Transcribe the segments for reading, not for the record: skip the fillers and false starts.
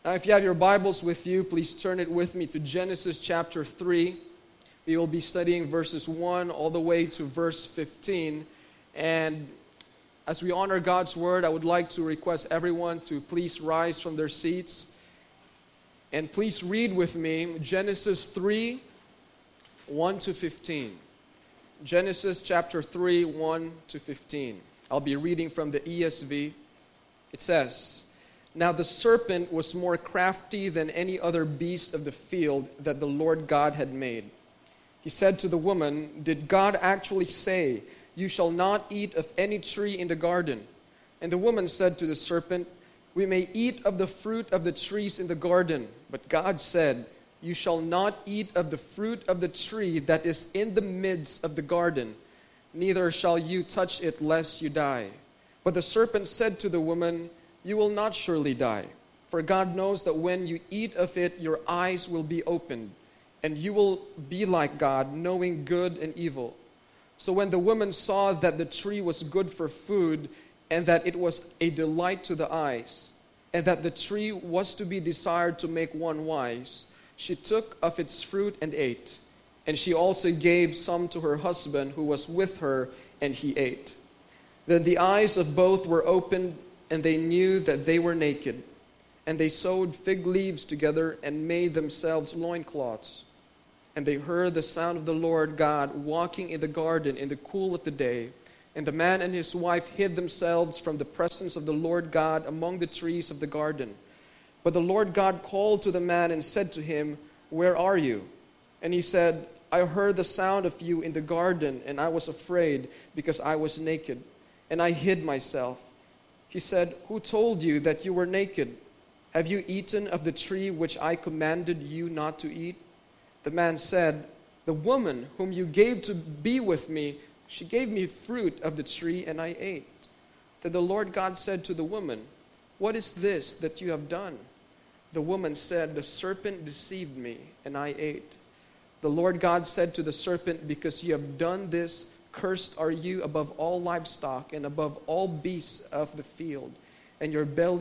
If you have your Bibles with you, please turn it with me to Genesis chapter 3. We will be studying verses 1 all the way to verse 15. And as we honor God's Word, I would like to request everyone to please rise from their seats. And please read with me Genesis 3, 1 to 15. Genesis chapter 3, 1 to 15. I'll be reading from the ESV. It says, "Now the serpent was more crafty than any other beast of the field that the Lord God had made. He said to the woman, 'Did God actually say, you shall not eat of any tree in the garden?' And the woman said to the serpent, 'We may eat of the fruit of the trees in the garden. But God said, you shall not eat of the fruit of the tree that is in the midst of the garden, neither shall you touch it lest you die.' But the serpent said to the woman, 'You will not surely die, for God knows that when you eat of it, your eyes will be opened, and you will be like God, knowing good and evil.' So when the woman saw that the tree was good for food, and that it was a delight to the eyes, and that the tree was to be desired to make one wise, she took of its fruit and ate. And she also gave some to her husband who was with her, and he ate. Then the eyes of both were opened, and they knew that they were naked. And they sewed fig leaves together and made themselves loincloths. And they heard the sound of the Lord God walking in the garden in the cool of the day. And the man and his wife hid themselves from the presence of the Lord God among the trees of the garden. But the Lord God called to the man and said to him, 'Where are you?' And he said, 'I heard the sound of you in the garden, and I was afraid because I was naked, and I hid myself.' He said, 'Who told you that you were naked? Have you eaten of the tree which I commanded you not to eat?' The man said, 'The woman whom you gave to be with me, she gave me fruit of the tree, and I ate.' Then the Lord God said to the woman, 'What is this that you have done?' The woman said, 'The serpent deceived me, and I ate.' The Lord God said to the serpent, 'Because you have done this, cursed are you above all livestock and above all beasts of the field. And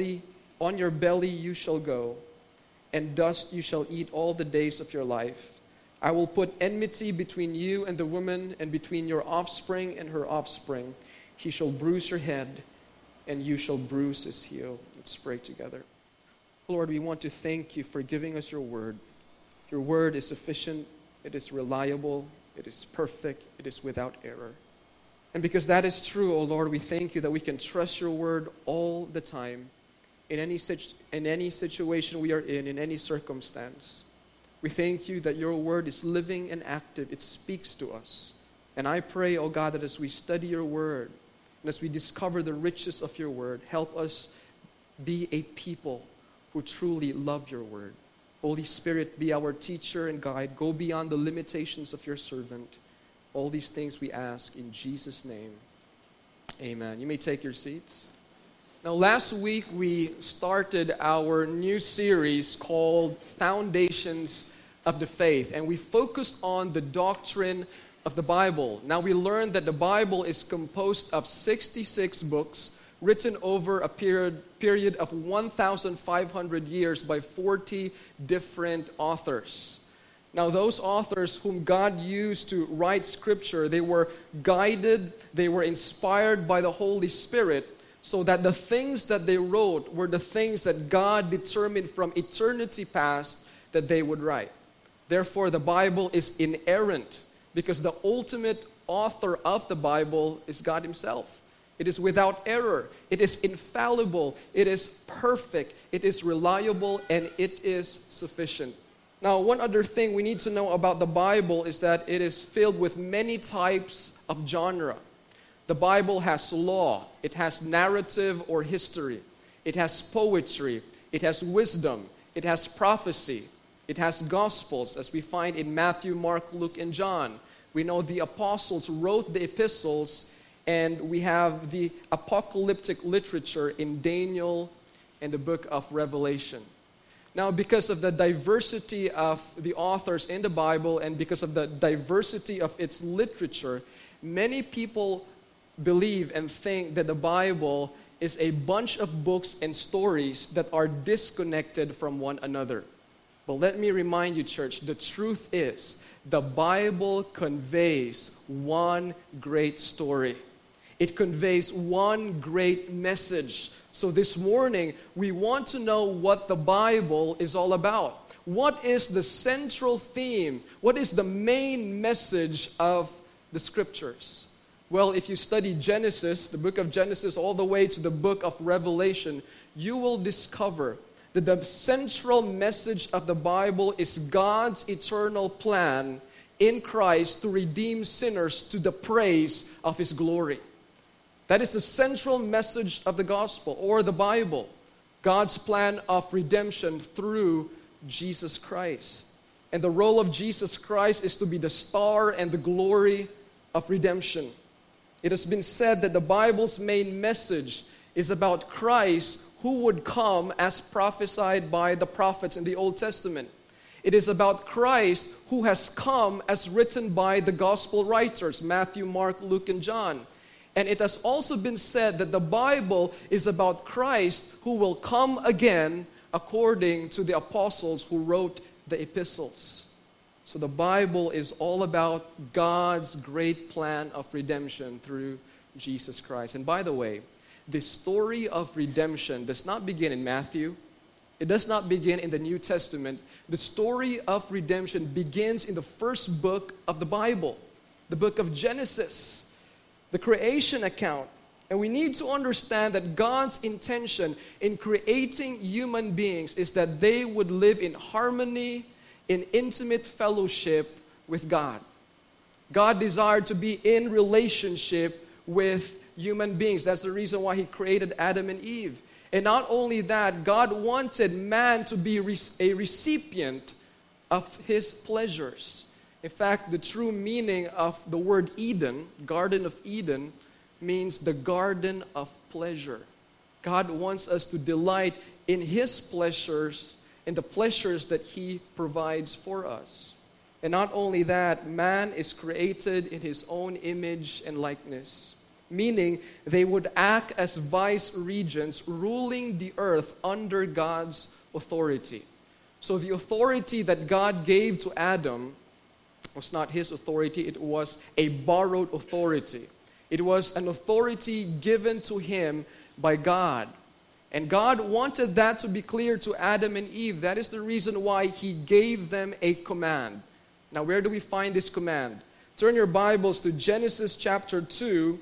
on your belly you shall go, and dust you shall eat all the days of your life. I will put enmity between you and the woman, and between your offspring and her offspring. He shall bruise your head, and you shall bruise his heel.'" Let's pray together. Lord, we want to thank you for giving us your word. Your word is sufficient, it is reliable, it is perfect, it is without error. And because that is true, O Lord, we thank you that we can trust your word all the time, in any situation we are in any circumstance. We thank you that your word is living and active. It speaks to us. And I pray, O God, that as we study your word, and as we discover the riches of your word, help us be a people who truly love your word. Holy Spirit, be our teacher and guide. Go beyond the limitations of your servant. All these things we ask in Jesus' name. Amen. You may take your seats. Now, last week we started our new series called Foundations of the Faith, and we focused on the doctrine of the Bible. Now, we learned that the Bible is composed of 66 books written over a period of 1,500 years by 40 different authors. Now, those authors whom God used to write Scripture, they were guided, they were inspired by the Holy Spirit, so that the things that they wrote were the things that God determined from eternity past that they would write. Therefore, the Bible is inerrant, because the ultimate author of the Bible is God himself. It is without error. It is infallible. It is perfect. It is reliable, and it is sufficient. Now, one other thing we need to know about the Bible is that it is filled with many types of genre. The Bible has law. It has narrative or history. It has poetry. It has wisdom. It has prophecy. It has gospels, as we find in Matthew, Mark, Luke, and John. We know the apostles wrote the epistles, and we have the apocalyptic literature in Daniel and the book of Revelation. Now, because of the diversity of the authors in the Bible and because of the diversity of its literature, many people believe and think that the Bible is a bunch of books and stories that are disconnected from one another. But let me remind you, church, the truth is the Bible conveys one great story. It conveys one great message. So this morning, we want to know what the Bible is all about. What is the central theme? What is the main message of the Scriptures? Well, if you study Genesis, the book of Genesis, all the way to the book of Revelation, you will discover that the central message of the Bible is God's eternal plan in Christ to redeem sinners to the praise of His glory. That is the central message of the gospel or the Bible. God's plan of redemption through Jesus Christ. And the role of Jesus Christ is to be the star and the glory of redemption. It has been said that the Bible's main message is about Christ who would come as prophesied by the prophets in the Old Testament. It is about Christ who has come as written by the gospel writers, Matthew, Mark, Luke, and John. And it has also been said that the Bible is about Christ who will come again according to the apostles who wrote the epistles. So the Bible is all about God's great plan of redemption through Jesus Christ. And by the way, the story of redemption does not begin in Matthew. It does not begin in the New Testament. The story of redemption begins in the first book of the Bible, the book of Genesis, the creation account. And we need to understand that God's intention in creating human beings is that they would live in harmony, in intimate fellowship with God. God desired to be in relationship with human beings. That's the reason why He created Adam and Eve. And not only that, God wanted man to be a recipient of His pleasures. In fact, the true meaning of the word Eden, Garden of Eden, means the garden of pleasure. God wants us to delight in His pleasures and the pleasures that He provides for us. And not only that, man is created in his own image and likeness, meaning they would act as vice regents ruling the earth under God's authority. So the authority that God gave to Adam was not his authority, it was a borrowed authority. It was an authority given to him by God. And God wanted that to be clear to Adam and Eve. That is the reason why He gave them a command. Now, where do we find this command? Turn your Bibles to Genesis chapter 2,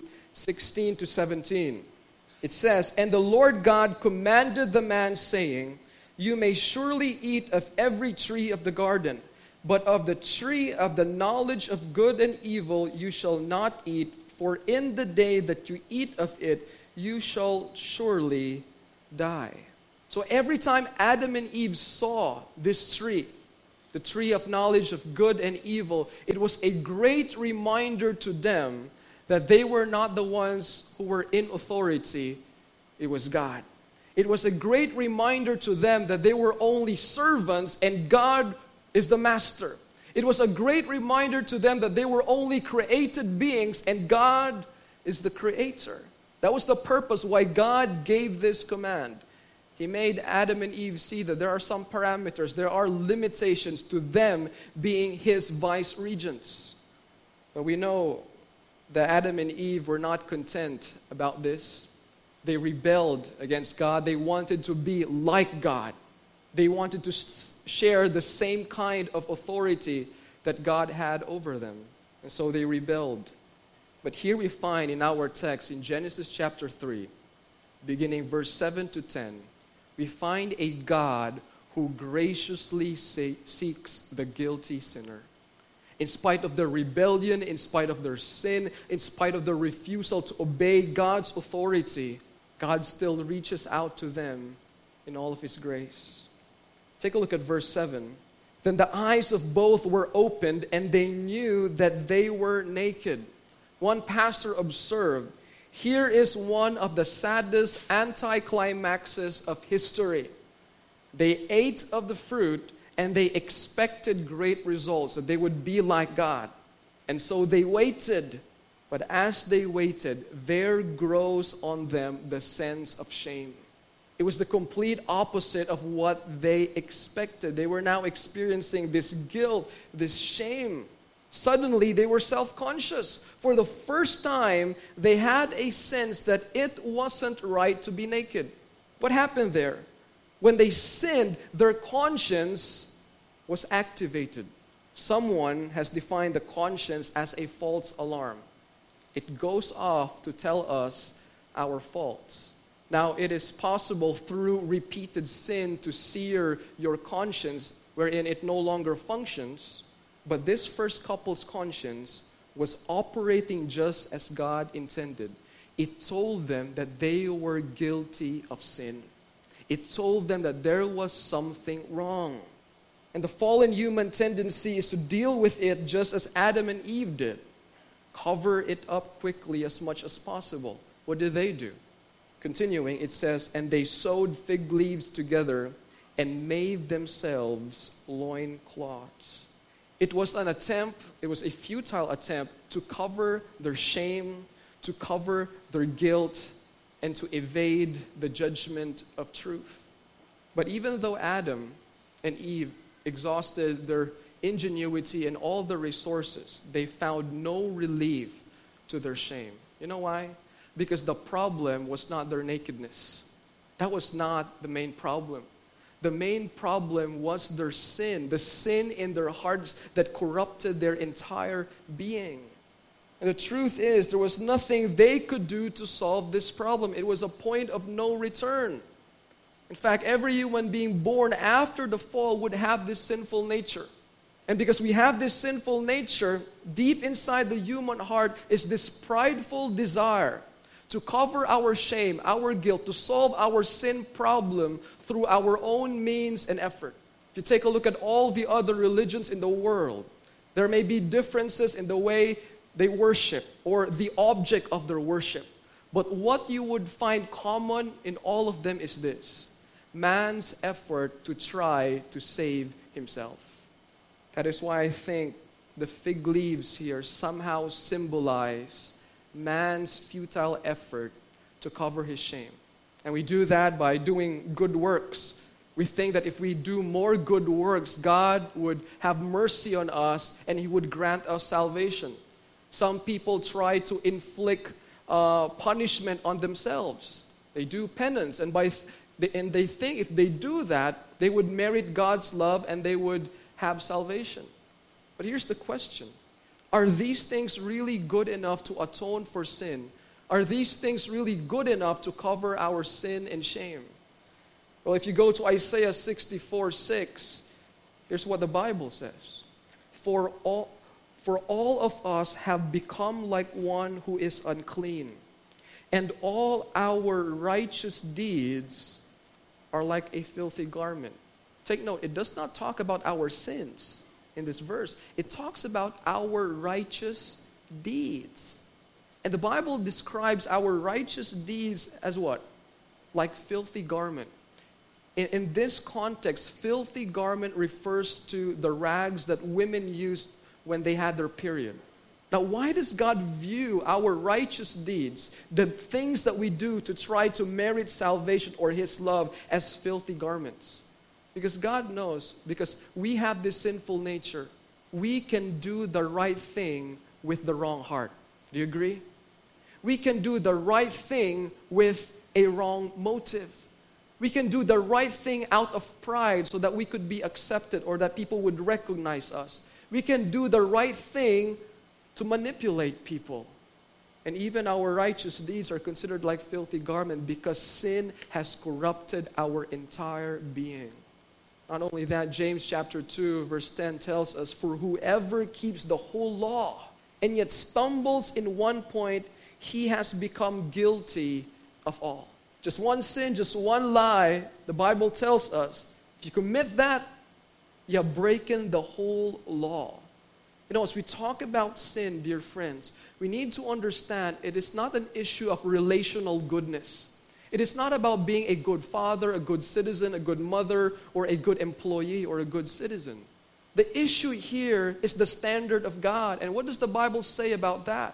16 to 17. It says, "And the Lord God commanded the man, saying, You may surely eat of every tree of the garden, but of the tree of the knowledge of good and evil you shall not eat, for in the day that you eat of it, you shall surely die." So every time Adam and Eve saw this tree, the tree of knowledge of good and evil, it was a great reminder to them that they were not the ones who were in authority, it was God. It was a great reminder to them that they were only servants and God is the master. It was a great reminder to them that they were only created beings and God is the creator. That was the purpose why God gave this command. He made Adam and Eve see that there are some parameters, there are limitations to them being His vice regents. But we know that Adam and Eve were not content about this. They rebelled against God. They wanted to be like God. They wanted to share the same kind of authority that God had over them. And so they rebelled. But here we find in our text in Genesis chapter 3, beginning verse 7 to 10, we find a God who graciously seeks the guilty sinner. In spite of their rebellion, in spite of their sin, in spite of their refusal to obey God's authority, God still reaches out to them in all of His grace. Take a look at verse 7. Then the eyes of both were opened, and they knew that they were naked. One pastor observed, "Here is one of the saddest anticlimaxes of history. They ate of the fruit, and they expected great results, that they would be like God. And so they waited. But as they waited, there grows on them the sense of shame. It was the complete opposite of what they expected. They were now experiencing this guilt, this shame. Suddenly, they were self-conscious. For the first time, they had a sense that it wasn't right to be naked. What happened there? When they sinned, their conscience was activated. Someone has defined the conscience as a false alarm. It goes off to tell us our faults. Now, it is possible through repeated sin to sear your conscience, wherein it no longer functions. But this first couple's conscience was operating just as God intended. It told them that they were guilty of sin. It told them that there was something wrong. And the fallen human tendency is to deal with it just as Adam and Eve did. Cover it up quickly as much as possible. What did they do? Continuing, it says, and they sewed fig leaves together and made themselves loincloths. It was an attempt, it was a futile attempt to cover their shame, to cover their guilt, and to evade the judgment of truth. But even though Adam and Eve exhausted their ingenuity and all the resources, they found no relief to their shame. You know why? Because the problem was not their nakedness. That was not the main problem. The main problem was their sin, the sin in their hearts that corrupted their entire being. And the truth is, there was nothing they could do to solve this problem. It was a point of no return. In fact, every human being born after the fall would have this sinful nature. And because we have this sinful nature, deep inside the human heart is this prideful desire to cover our shame, our guilt, to solve our sin problem through our own means and effort. If you take a look at all the other religions in the world, there may be differences in the way they worship or the object of their worship. But what you would find common in all of them is this: man's effort to try to save himself. That is why I think the fig leaves here somehow symbolize man's futile effort to cover his shame. And we do that by doing good works. We think that if we do more good works, God would have mercy on us and He would grant us salvation. Some people try to inflict punishment on themselves. They do penance, and they think if they do that, they would merit God's love and they would have salvation. But here's the question. Are these things really good enough to atone for sin? Are these things really good enough to cover our sin and shame? Well, if you go to Isaiah 64:6, here's what the Bible says. For all of us have become like one who is unclean, and all our righteous deeds are like a filthy garment. Take note, it does not talk about our sins in this verse. It talks about our righteous deeds. And the Bible describes our righteous deeds as what? Like filthy garment. In this context, filthy garment refers to the rags that women used when they had their period. Now, why does God view our righteous deeds, the things that we do to try to merit salvation or His love, as filthy garments? Because God knows, because we have this sinful nature, we can do the right thing with the wrong heart. Do you agree? We can do the right thing with a wrong motive. We can do the right thing out of pride so that we could be accepted or that people would recognize us. We can do the right thing to manipulate people. And even our righteous deeds are considered like filthy garment because sin has corrupted our entire being. Not only that, James chapter 2 verse 10 tells us, for whoever keeps the whole law and yet stumbles in one point, he has become guilty of all. Just one sin, just one lie, the Bible tells us, if you commit that, you have broken the whole law. You know, as we talk about sin, dear friends, we need to understand it is not an issue of relational goodness. It is not about being a good father, a good citizen, a good mother, or a good employee, or a good citizen. The issue here is the standard of God. And what does the Bible say about that?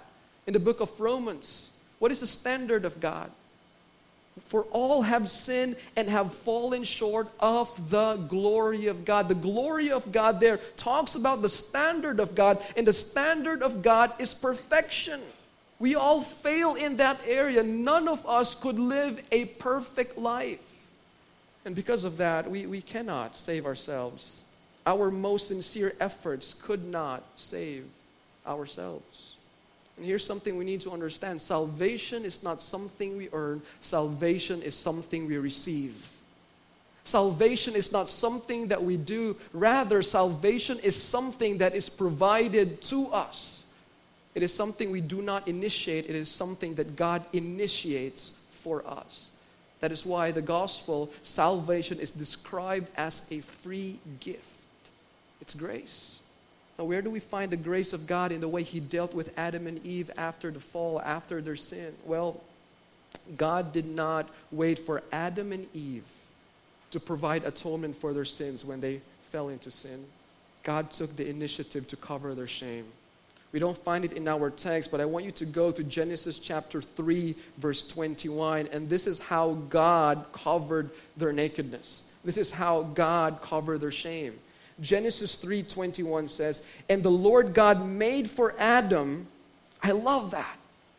In the book of Romans, what is the standard of God? For all have sinned and have fallen short of the glory of God. The glory of God there talks about the standard of God, and the standard of God is perfection. We all fail in that area. None of us could live a perfect life. And because of that, we cannot save ourselves. Our most sincere efforts could not save ourselves. And here's something we need to understand. Salvation is not something we earn. Salvation is something we receive. Salvation is not something that we do. Rather, salvation is something that is provided to us. It is something we do not initiate. It is something that God initiates for us. That is why the gospel, salvation, is described as a free gift. It's grace. Now, where do we find the grace of God in the way He dealt with Adam and Eve after the fall, after their sin? Well, God did not wait for Adam and Eve to provide atonement for their sins when they fell into sin. God took the initiative to cover their shame. We don't find it in our text, but I want you to go to Genesis chapter 3, verse 21, and this is how God covered their nakedness. This is how God covered their shame. Genesis 3:21 says, "And the Lord God made for Adam," I love that.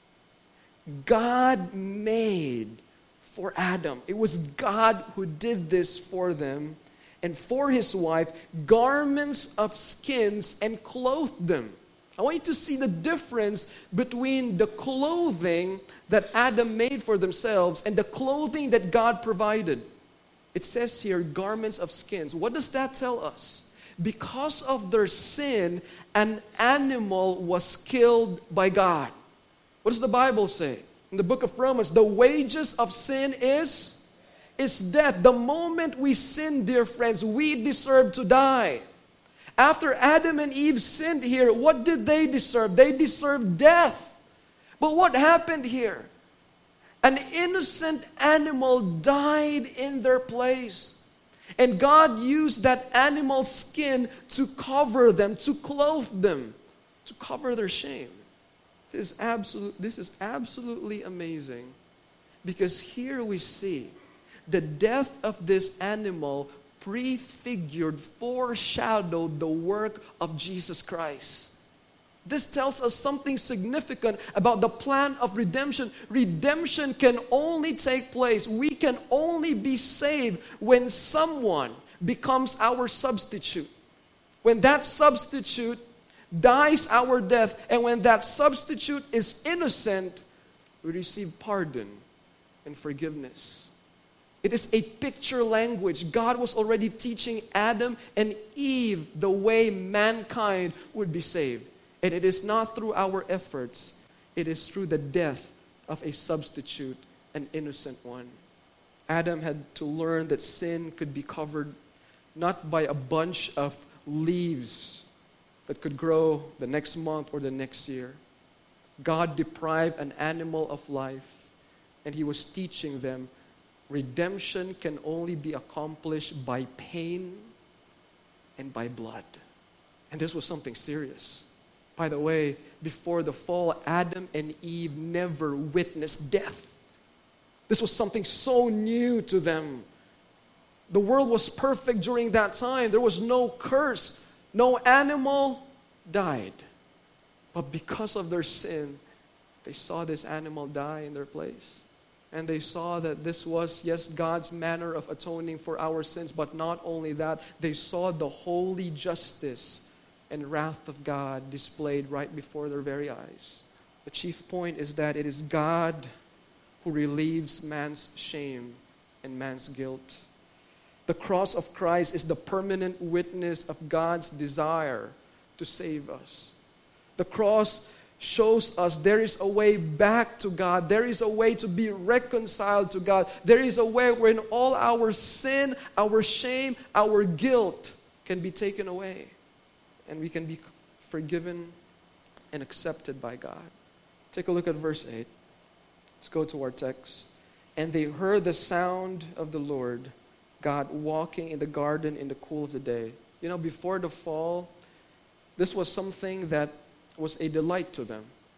God made for Adam. It was God who did this for them, and for his wife, garments of skins and clothed them. I want you to see the difference between the clothing that Adam made for themselves and the clothing that God provided. It says here, garments of skins. What does that tell us? Because of their sin, an animal was killed by God. What does the Bible say? In the book of Romans, the wages of sin is death. The moment we sin, dear friends, we deserve to die. After Adam and Eve sinned here, what did they deserve? They deserved death. But what happened here? An innocent animal died in their place. And God used that animal's skin to cover them, to clothe them, to cover their shame. This is absolutely amazing, because here we see the death of this animal prefigured, foreshadowed the work of Jesus Christ. This tells us something significant about the plan of redemption. Redemption can only take place, we can only be saved when someone becomes our substitute. When that substitute dies our death, and when that substitute is innocent, we receive pardon and forgiveness. It is a picture language. God was already teaching Adam and Eve the way mankind would be saved. And it is not through our efforts. It is through the death of a substitute, an innocent one. Adam had to learn that sin could be covered not by a bunch of leaves that could grow the next month or the next year. God deprived an animal of life, and He was teaching them redemption can only be accomplished by pain and by blood. And this was something serious. By the way, before the fall, Adam and Eve never witnessed death. This was something so new to them. The world was perfect during that time. There was no curse. No animal died. But because of their sin, they saw this animal die in their place. And they saw that this was, yes, God's manner of atoning for our sins. But not only that, they saw the holy justice and wrath of God displayed right before their very eyes. The chief point is that it is God who relieves man's shame and man's guilt. The cross of Christ is the permanent witness of God's desire to save us. The cross shows us there is a way back to God. There is a way to be reconciled to God. There is a way wherein all our sin, our shame, our guilt can be taken away. And we can be forgiven and accepted by God. Take a look at verse 8. Let's go to our text. And they heard the sound of the Lord God walking in the garden in the cool of the day. Before the fall, this was something that was a delight to them.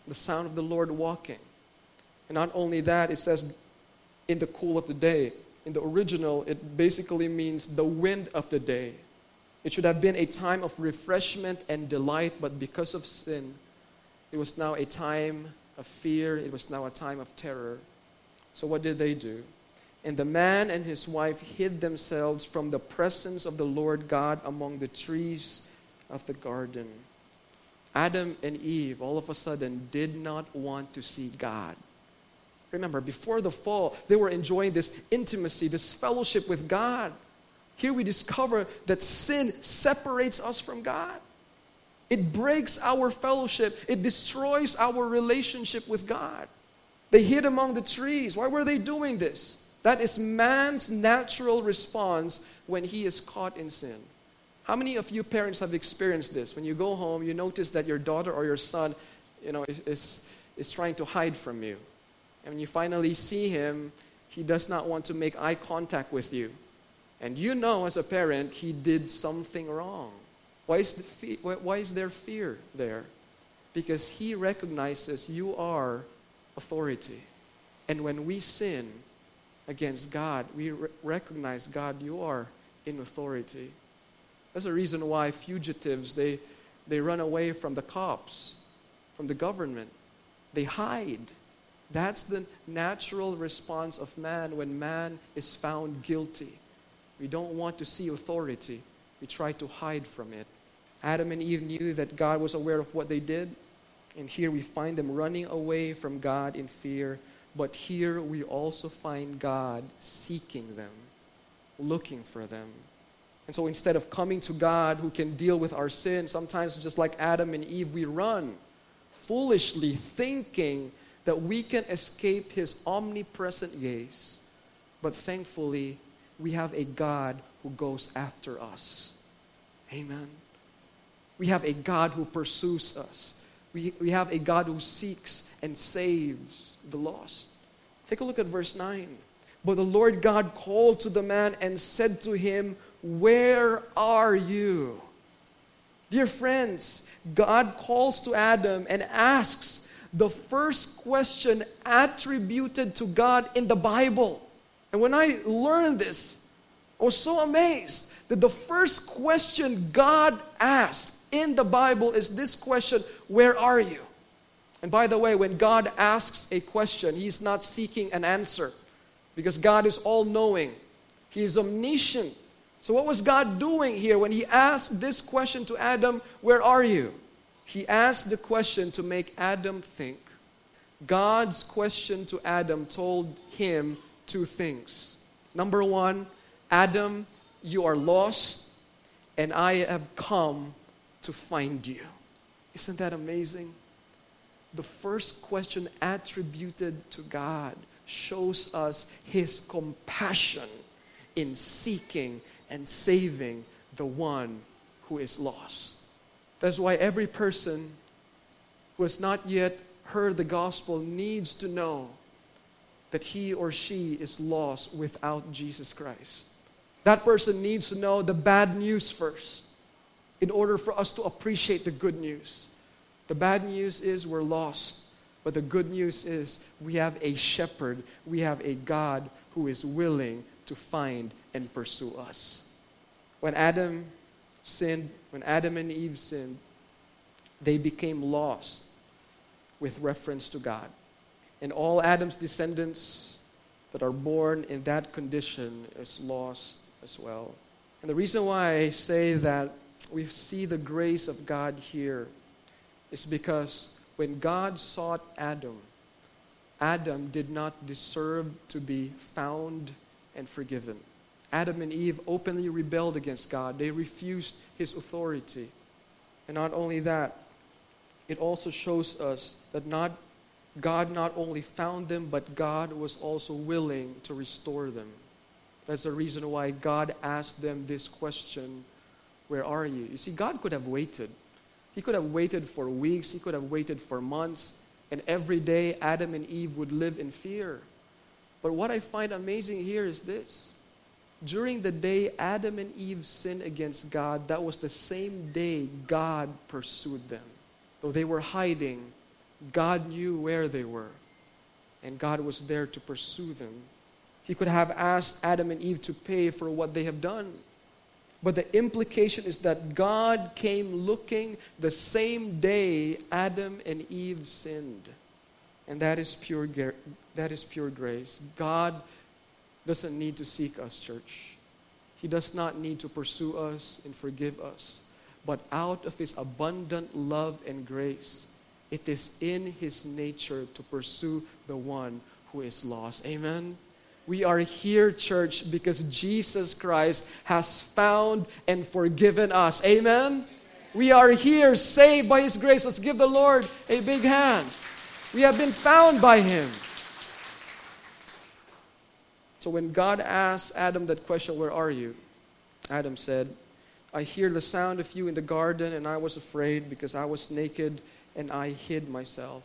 the sound of the Lord walking. And not only that, it says in the cool of the day. In the original, it basically means the wind of the day. It should have been a time of refreshment and delight, but because of sin, it was now a time of fear. It was now a time of terror. So what did they do? And the man and his wife hid themselves from the presence of the Lord God among the trees of the garden. Adam and Eve, all of a sudden, did not want to see God. Remember, before the fall, they were enjoying this intimacy, this fellowship with God. Here we discover that sin separates us from God. It breaks our fellowship. It destroys our relationship with God. They hid among the trees. Why were they doing this? That is man's natural response when he is caught in sin. How many of you parents have experienced this? When you go home, you notice that your daughter or your son, is trying to hide from you. And when you finally see him, he does not want to make eye contact with you. And you know as a parent, he did something wrong. Why is there fear there? Because he recognizes you are authority. And when we sin against God, we recognize, God, you are in authority. That's the reason why fugitives, they run away from the cops, from the government. They hide. That's the natural response of man when man is found guilty. We don't want to see authority. We try to hide from it. Adam and Eve knew that God was aware of what they did. And here we find them running away from God in fear. But here we also find God seeking them, looking for them. And so instead of coming to God who can deal with our sin, sometimes just like Adam and Eve, we run foolishly thinking that we can escape His omnipresent gaze. But thankfully, we have a God who goes after us. Amen. We have a God who pursues us. We have a God who seeks and saves the lost. Take a look at verse 9. But the Lord God called to the man and said to him, "Where are you?" Dear friends, God calls to Adam and asks the first question attributed to God in the Bible. And when I learned this, I was so amazed that the first question God asked in the Bible is this question, "Where are you?" And by the way, when God asks a question, He's not seeking an answer because God is all-knowing. He is omniscient. So what was God doing here when He asked this question to Adam, "Where are you?" He asked the question to make Adam think. God's question to Adam told him two things. Number one, Adam, you are lost, and I have come to find you. Isn't that amazing? The first question attributed to God shows us His compassion in seeking and saving the one who is lost. That's why every person who has not yet heard the gospel needs to know that he or she is lost without Jesus Christ. That person needs to know the bad news first in order for us to appreciate the good news. The bad news is we're lost, but the good news is we have a shepherd, we have a God who is willing to find and pursue us. When Adam and Eve sinned, they became lost with reference to God. And all Adam's descendants that are born in that condition is lost as well. And the reason why I say that we see the grace of God here is because when God sought Adam, Adam did not deserve to be found and forgiven. Adam and Eve openly rebelled against God. They refused His authority. And not only that, it also shows us that God not only found them, but God was also willing to restore them. That's the reason why God asked them this question, "Where are you?" You see, God could have waited. He could have waited for weeks. He could have waited for months. And every day, Adam and Eve would live in fear. But what I find amazing here is this. During the day Adam and Eve sinned against God, that was the same day God pursued them. Though they were hiding, God knew where they were, and God was there to pursue them. He could have asked Adam and Eve to pay for what they have done. But the implication is that God came looking the same day Adam and Eve sinned. And that is pure grace. God doesn't need to seek us, church. He does not need to pursue us and forgive us. But out of His abundant love and grace, it is in His nature to pursue the one who is lost. Amen? We are here, church, because Jesus Christ has found and forgiven us. Amen? We are here, saved by His grace. Let's give the Lord a big hand. We have been found by Him. So when God asked Adam that question, "Where are you?" Adam said, "I hear the sound of you in the garden, and I was afraid because I was naked and I hid myself."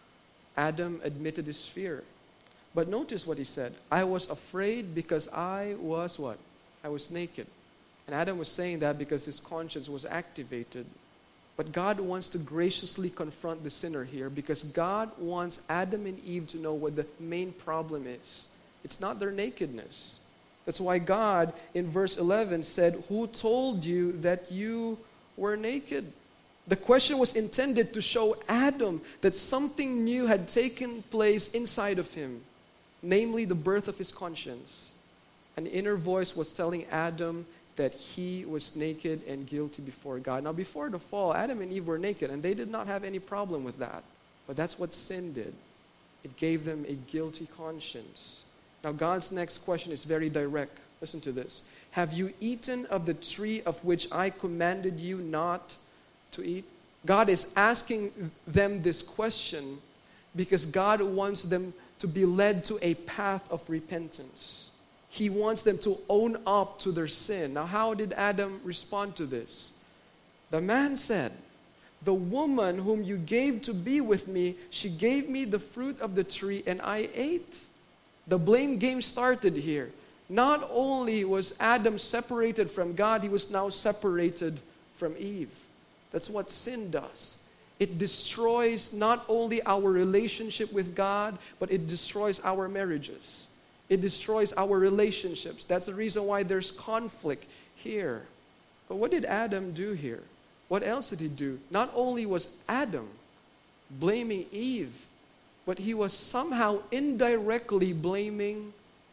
Adam admitted his fear. But notice what he said. "I was afraid because I was" what? "I was naked." And Adam was saying that because his conscience was activated. But God wants to graciously confront the sinner here because God wants Adam and Eve to know what the main problem is. It's not their nakedness. That's why God, in verse 11, said, "Who told you that you were naked?" The question was intended to show Adam that something new had taken place inside of him, namely the birth of his conscience. An inner voice was telling Adam that he was naked and guilty before God. Now, before the fall, Adam and Eve were naked, and they did not have any problem with that. But that's what sin did. It gave them a guilty conscience. Now, God's next question is very direct. Listen to this. "Have you eaten of the tree of which I commanded you not to eat?" God is asking them this question because God wants them to be led to a path of repentance. He wants them to own up to their sin. Now, how did Adam respond to this? The man said, "The woman whom you gave to be with me, she gave me the fruit of the tree and I ate." The blame game started here. Not only was Adam separated from God, he was now separated from Eve. That's what sin does. It destroys not only our relationship with God, but it destroys our marriages. It destroys our relationships. That's the reason why there's conflict here. But what did Adam do here? What else did he do? Not only was Adam blaming Eve, but he was somehow indirectly blaming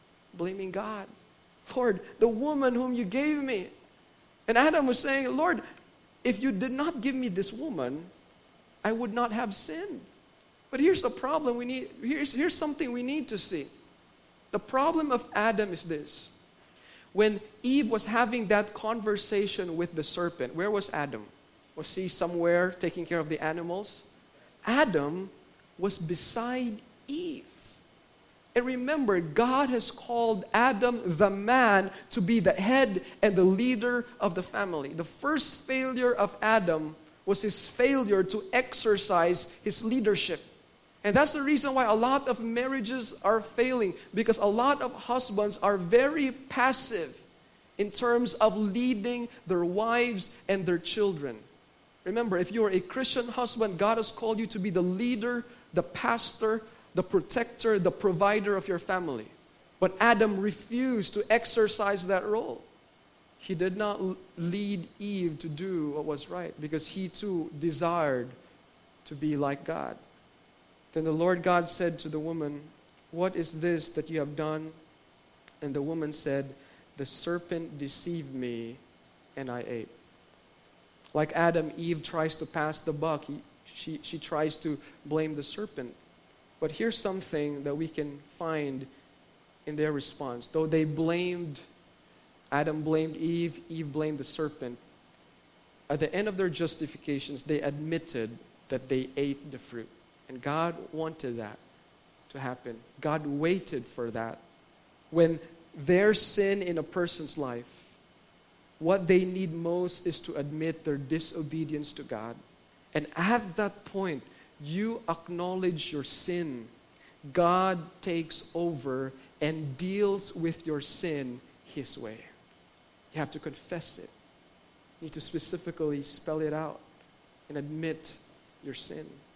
God. "Lord, the woman whom you gave me." And Adam was saying, "Lord, if you did not give me this woman, I would not have sinned." But here's the problem here's something we need to see. The problem of Adam is this. When Eve was having that conversation with the serpent, where was Adam? Was he somewhere taking care of the animals? Adam was beside Eve. And remember, God has called Adam, the man, to be the head and the leader of the family. The first failure of Adam was his failure to exercise his leadership. And that's the reason why a lot of marriages are failing, because a lot of husbands are very passive in terms of leading their wives and their children. Remember, if you are a Christian husband, God has called you to be the leader, the pastor, the protector, the provider of your family. But Adam refused to exercise that role. He did not lead Eve to do what was right because he too desired to be like God. Then the Lord God said to the woman, "What is this that you have done?" And the woman said, "The serpent deceived me and I ate." Like Adam, Eve tries to pass the buck. She tries to blame the serpent. But here's something that we can find in their response. Though Adam blamed Eve, Eve blamed the serpent. At the end of their justifications, they admitted that they ate the fruit. And God wanted that to happen. God waited for that. When there's sin in a person's life, what they need most is to admit their disobedience to God. And at that point, you acknowledge your sin. God takes over and deals with your sin His way. You have to confess it. You need to specifically spell it out and admit your sin.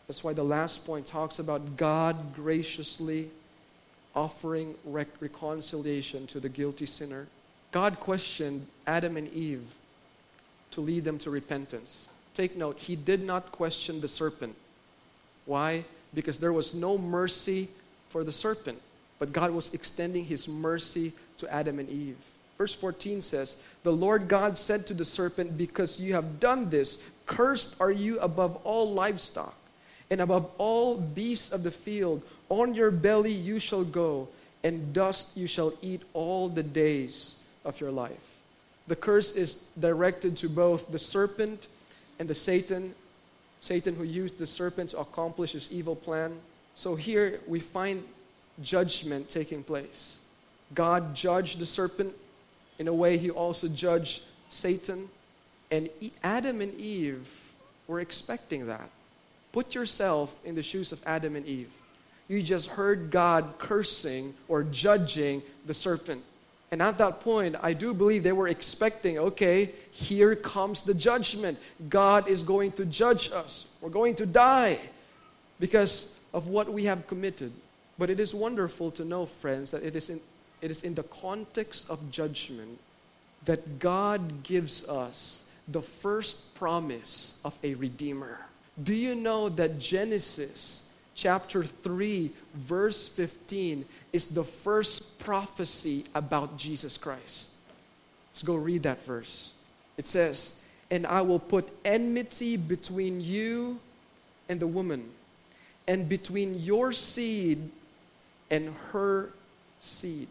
That's why the last point talks about God graciously offering reconciliation to the guilty sinner. God questioned Adam and Eve to lead them to repentance. Take note, He did not question the serpent. Why? Because there was no mercy for the serpent, but God was extending His mercy to Adam and Eve. Verse 14 says, "The Lord God said to the serpent, because you have done this, cursed are you above all livestock, and above all beasts of the field. On your belly you shall go, and dust you shall eat all the days of your life." The curse is directed to both the serpent and the Satan who used the serpent to accomplish his evil plan. So here we find judgment taking place. God judged the serpent. In a way, He also judged Satan. And Adam and Eve were expecting that. Put yourself in the shoes of Adam and Eve. You just heard God cursing or judging the serpent. And at that point, I do believe they were expecting, okay, here comes the judgment. God is going to judge us. We're going to die because of what we have committed. But it is wonderful to know, friends, that it is in the context of judgment that God gives us the first promise of a Redeemer. Do you know that Genesis chapter 3, verse 15 is the first prophecy about Jesus Christ? Let's go read that verse. It says, "And I will put enmity between you and the woman, and between your seed and her seed."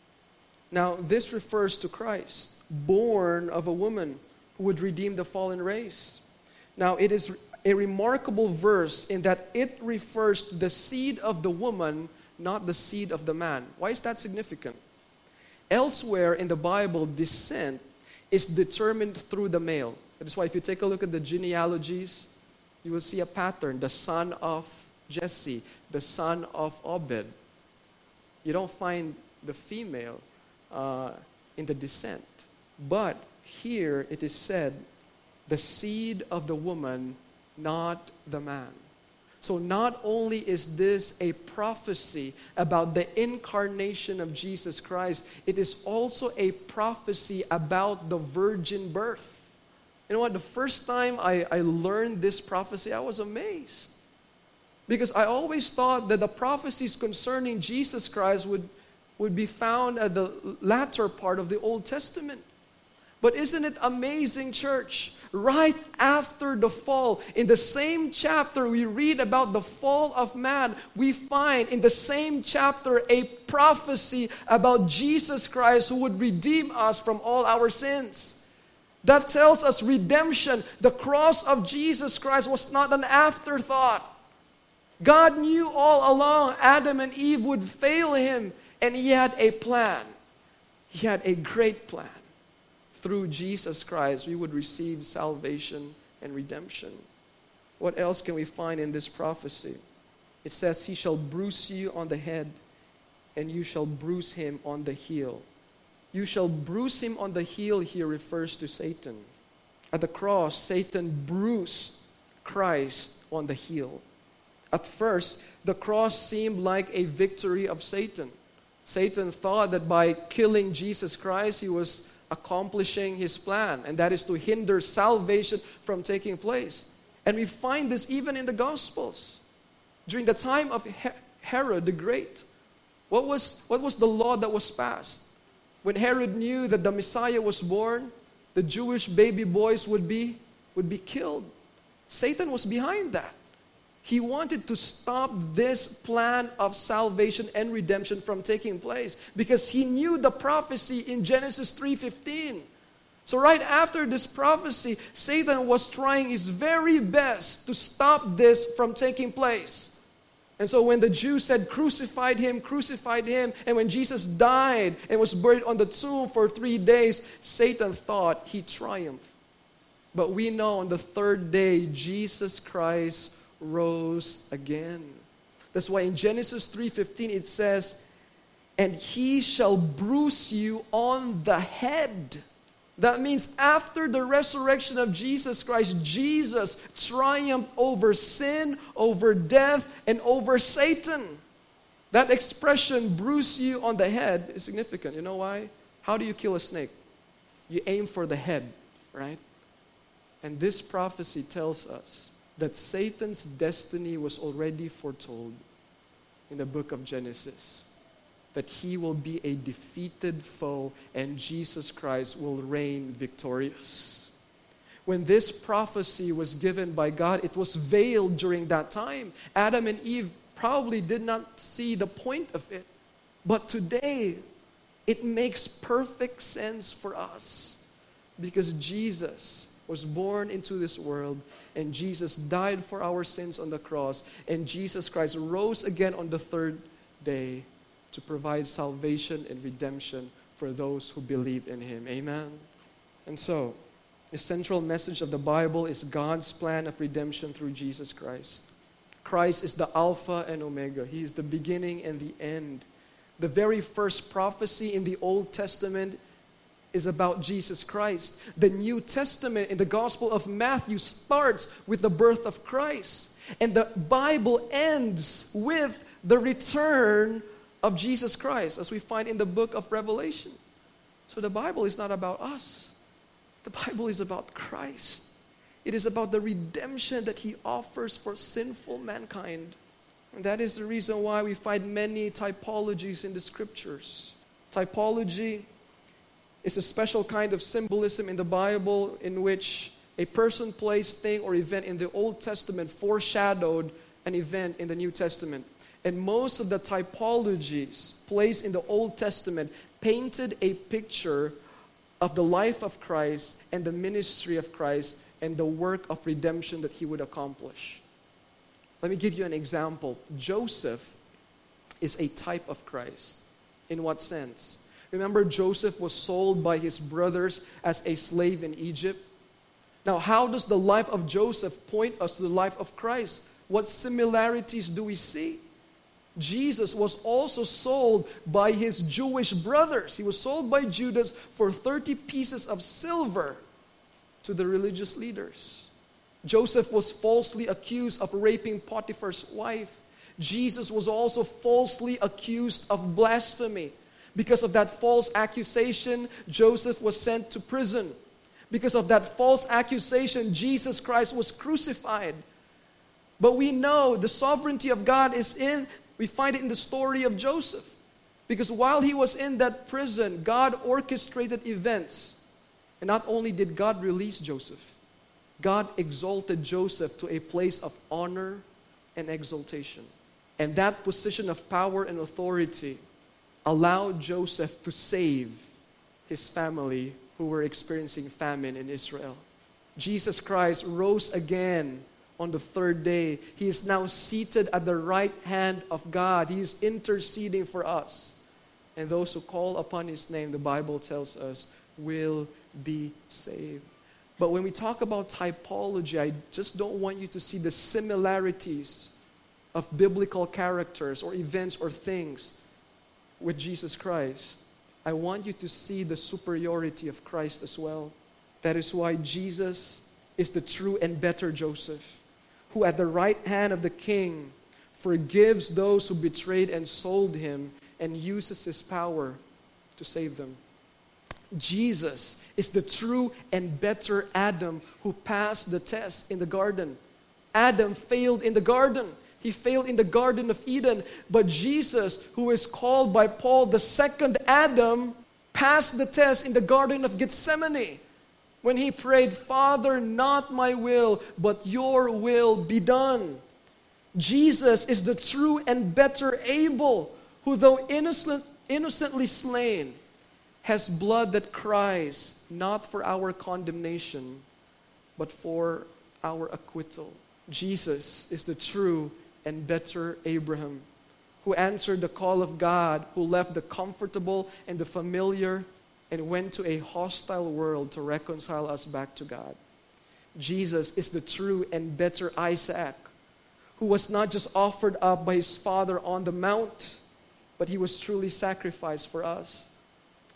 Now, this refers to Christ, born of a woman who would redeem the fallen race. Now, it is a remarkable verse in that it refers to the seed of the woman, not the seed of the man. Why is that significant? Elsewhere in the Bible, descent is determined through the male. That is why if you take a look at the genealogies, you will see a pattern. The son of Jesse, the son of Obed. You don't find the female in the descent. But here it is said, the seed of the woman, not the man. So not only is this a prophecy about the incarnation of Jesus Christ, it is also a prophecy about the virgin birth. You know what? The first time I learned this prophecy, I was amazed. Because I always thought that the prophecies concerning Jesus Christ would be found at the latter part of the Old Testament. But isn't it amazing, church? Right after the fall, in the same chapter we read about the fall of man, we find in the same chapter a prophecy about Jesus Christ who would redeem us from all our sins. That tells us redemption. The cross of Jesus Christ was not an afterthought. God knew all along Adam and Eve would fail Him, and He had a plan. He had a great plan. Through Jesus Christ, we would receive salvation and redemption. What else can we find in this prophecy? It says, "He shall bruise you on the head, and you shall bruise him on the heel." You shall bruise him on the heel here refers to Satan. At the cross, Satan bruised Christ on the heel. At first, the cross seemed like a victory of Satan. Satan thought that by killing Jesus Christ, he was accomplishing his plan, and that is to hinder salvation from taking place. And we find this even in the Gospels. During the time of Herod the Great, what was the law that was passed? When Herod knew that the Messiah was born, the Jewish baby boys would be killed. Satan was behind that. He wanted to stop this plan of salvation and redemption from taking place because he knew the prophecy in Genesis 3:15. So right after this prophecy, Satan was trying his very best to stop this from taking place. And so when the Jews said, crucified him, and when Jesus died and was buried on the tomb for 3 days, Satan thought he triumphed. But we know on the third day, Jesus Christ rose again. That's why in Genesis 3:15 it says, "And he shall bruise you on the head, That means after the resurrection of Jesus Christ, Jesus triumphed over sin, over death, and over Satan. That expression, bruise you on the head, is significant. You know why? How do you kill a snake? You aim for the head, right? And this prophecy tells us that Satan's destiny was already foretold in the book of Genesis. That he will be a defeated foe and Jesus Christ will reign victorious. When this prophecy was given by God, it was veiled during that time. Adam and Eve probably did not see the point of it. But today, it makes perfect sense for us because Jesus was born into this world and Jesus died for our sins on the cross and Jesus Christ rose again on the third day to provide salvation and redemption for those who believe in Him. Amen? And so, the central message of the Bible is God's plan of redemption through Jesus Christ. Christ is the Alpha and Omega. He is the beginning and the end. The very first prophecy in the Old Testament is about Jesus Christ. The New Testament in the Gospel of Matthew starts with the birth of Christ. And the Bible ends with the return of Jesus Christ, as we find in the book of Revelation. So the Bible is not about us. The Bible is about Christ. It is about the redemption that He offers for sinful mankind. And that is the reason why we find many typologies in the Scriptures. Typology is a special kind of symbolism in the Bible in which a person, place, thing, or event in the Old Testament foreshadowed an event in the New Testament. And most of the typologies placed in the Old Testament painted a picture of the life of Christ and the ministry of Christ and the work of redemption that He would accomplish. Let me give you an example. Joseph is a type of Christ. In what sense? Remember, Joseph was sold by his brothers as a slave in Egypt. Now, how does the life of Joseph point us to the life of Christ? What similarities do we see? Jesus was also sold by his Jewish brothers. He was sold by Judas for 30 pieces of silver to the religious leaders. Joseph was falsely accused of raping Potiphar's wife. Jesus was also falsely accused of blasphemy. Because of that false accusation, Joseph was sent to prison. Because of that false accusation, Jesus Christ was crucified. But we know the sovereignty of God we find it in the story of Joseph. Because while he was in that prison, God orchestrated events. And not only did God release Joseph, God exalted Joseph to a place of honor and exaltation. And that position of power and authority allowed Joseph to save his family who were experiencing famine in Israel. Jesus Christ rose again on the third day. He is now seated at the right hand of God. He is interceding for us. And those who call upon His name, the Bible tells us, will be saved. But when we talk about typology, I just don't want you to see the similarities of biblical characters or events or things with Jesus Christ. I want you to see the superiority of Christ as well. That is why Jesus is the true and better Joseph, who at the right hand of the King forgives those who betrayed and sold Him and uses His power to save them. Jesus is the true and better Adam who passed the test in the garden. Adam failed in the garden. He failed in the Garden of Eden. But Jesus, who is called by Paul the second Adam, passed the test in the Garden of Gethsemane when he prayed, "Father, not my will, but your will be done." Jesus is the true and better Abel, who though innocently slain, has blood that cries not for our condemnation, but for our acquittal. Jesus is the true and better Abraham, who answered the call of God, who left the comfortable and the familiar and went to a hostile world to reconcile us back to God. Jesus is the true and better Isaac, who was not just offered up by his father on the mount, but he was truly sacrificed for us.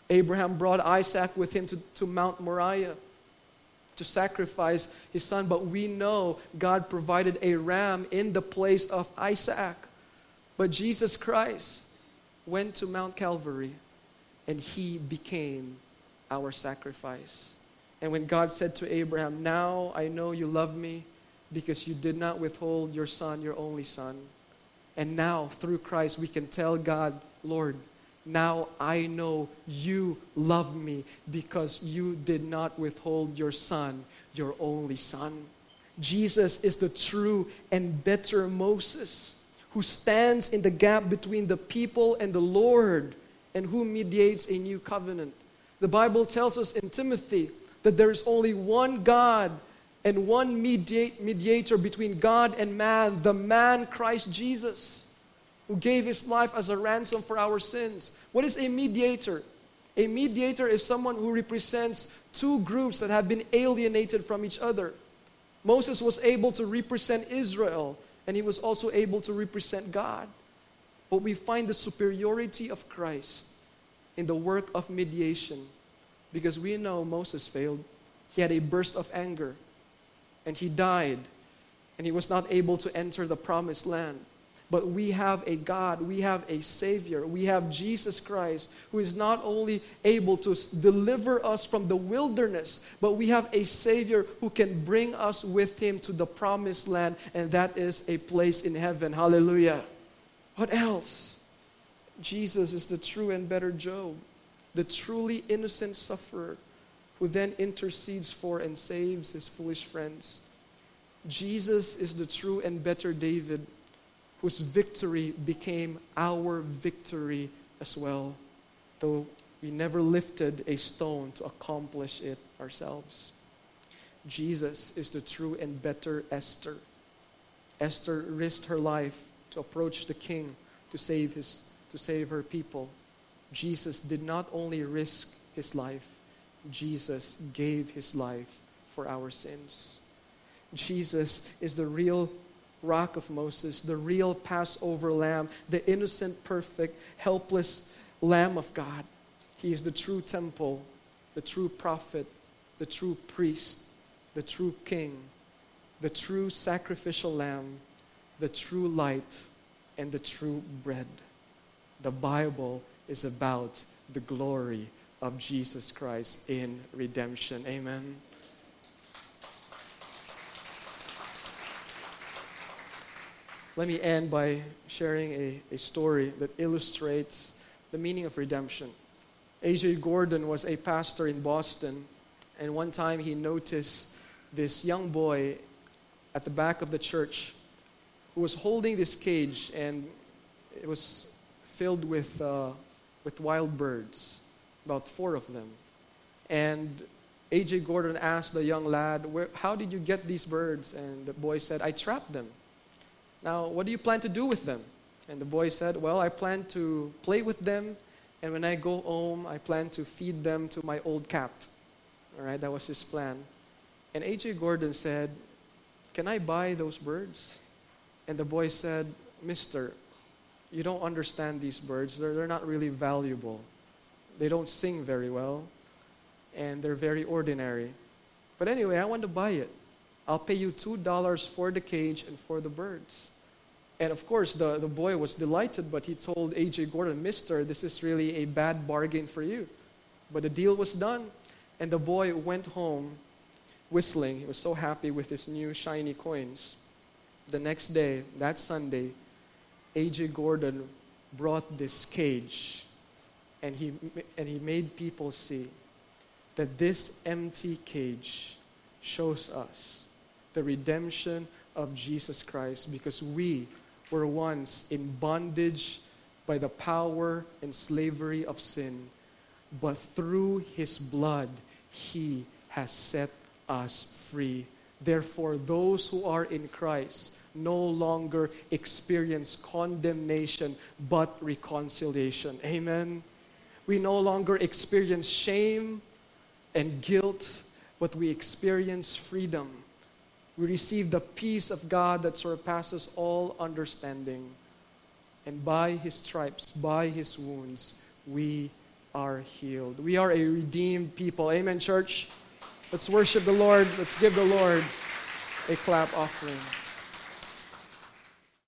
Abraham brought Isaac with him to Mount Moriah to sacrifice his son. But we know God provided a ram in the place of Isaac. But Jesus Christ went to Mount Calvary and he became our sacrifice. And when God said to Abraham, "Now I know you love me because you did not withhold your son, your only son." And now through Christ we can tell God, "Lord, now I know you love me because you did not withhold your son, your only son." Jesus is the true and better Moses who stands in the gap between the people and the Lord and who mediates a new covenant. The Bible tells us in Timothy that there is only one God and one mediator between God and man, the man Christ Jesus, who gave his life as a ransom for our sins. What is a mediator? A mediator is someone who represents two groups that have been alienated from each other. Moses was able to represent Israel, and he was also able to represent God. But we find the superiority of Christ in the work of mediation, because we know Moses failed. He had a burst of anger, and he died, and he was not able to enter the promised land. But we have a God, we have a Savior, we have Jesus Christ, who is not only able to deliver us from the wilderness, but we have a Savior who can bring us with him to the promised land, and that is a place in heaven. Hallelujah. What else? Jesus is the true and better Job, the truly innocent sufferer who then intercedes for and saves his foolish friends. Jesus is the true and better David, whose victory became our victory as well, though we never lifted a stone to accomplish it ourselves. Jesus is the true and better Esther. Esther risked her life to approach the king to save her people. Jesus did not only risk his life, Jesus gave his life for our sins. Jesus is the real rock of Moses, the real Passover lamb, the innocent, perfect, helpless Lamb of God. He is the true temple, the true prophet, the true priest, the true king, the true sacrificial lamb, the true light, and the true bread. The Bible is about the glory of Jesus Christ in redemption. Amen. Let me end by sharing a story that illustrates the meaning of redemption. A.J. Gordon was a pastor in Boston, and one time he noticed this young boy at the back of the church who was holding this cage, and it was filled with wild birds, about 4 of them. And A.J. Gordon asked the young lad, "How did you get these birds?" And the boy said, "I trapped them." "Now, what do you plan to do with them?" And the boy said, "Well, I plan to play with them, and when I go home, I plan to feed them to my old cat." All right, that was his plan. And A.J. Gordon said, "Can I buy those birds?" And the boy said, "Mister, you don't understand these birds. They're not really valuable. They don't sing very well, and they're very ordinary. But anyway, I want to buy it. I'll pay you $2 for the cage and for the birds." And of course, the boy was delighted, but he told A.J. Gordon, "Mister, this is really a bad bargain for you." But the deal was done, and the boy went home whistling. He was so happy with his new shiny coins. The next day, that Sunday, A.J. Gordon brought this cage, and he made people see that this empty cage shows us the redemption of Jesus Christ, because we were once in bondage by the power and slavery of sin, but through his blood he has set us free. Therefore, those who are in Christ no longer experience condemnation but reconciliation. Amen. We no longer experience shame and guilt, but we experience freedom. We receive the peace of God that surpasses all understanding. And by his stripes, by his wounds, we are healed. We are a redeemed people. Amen, church? Let's worship the Lord. Let's give the Lord a clap offering.